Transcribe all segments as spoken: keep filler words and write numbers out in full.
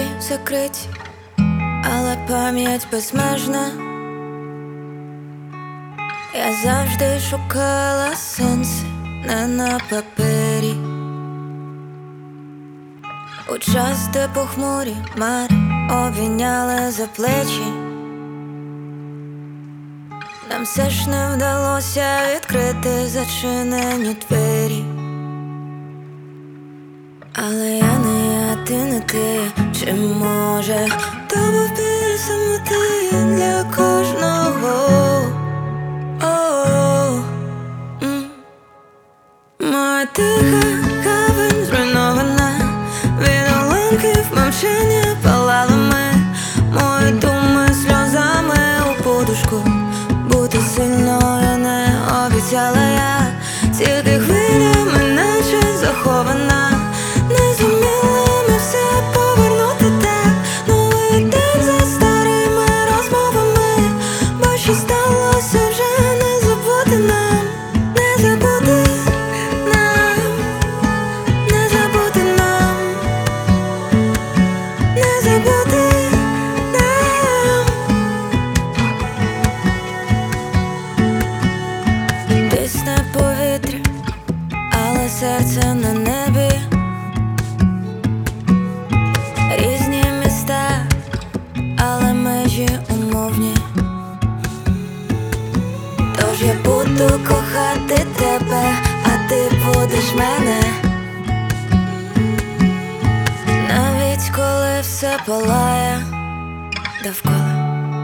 двері закриті, але пам'ять безмежна. Я завжди шукала сонце не на папері, у час, де похмурі хмари обійняли за плечі. Нам все ж не вдалося відкрити зачинені двері. Але я не я, ти не ти, чи може то був біль самоти для кожного. О-о-о. М. Моя тиха гавань зруйнована, від уламків мовчання палали ми, мої думи сльозами у подушку. Бути сильною не обіцяла я, тільки хвилями наче захована. Не зуміли ми все повернути так, новий день за старими розмовами, бо що сталося вже не забути нам, не забути нам, не забути нам, не забути нам. Тисне повітря, але серце на небі. Різні міста, але межі умовні. Тож я буду кохати тебе, а ти будеш мене, навіть коли все палає довкола.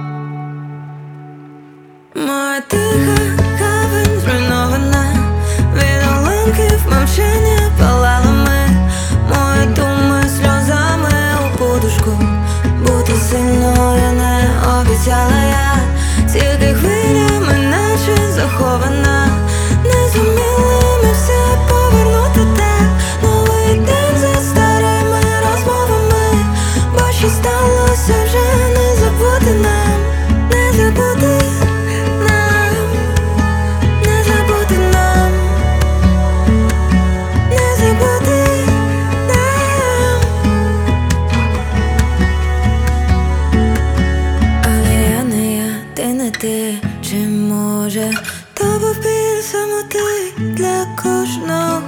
Моя тиха гавань зруйнована, від уламків мовчання палали ми, мої думи сльозами у подушку. Бути сильною не обіцяла я, тільки хвилями наче захована. Не зуміли ми все повернути так, новий день за старими розмовами, бо що сталося вже не забути нам, не забути нам, не забути нам, не забути нам. Але я не я, ти не ти, чи може то був біль самоти для кожного.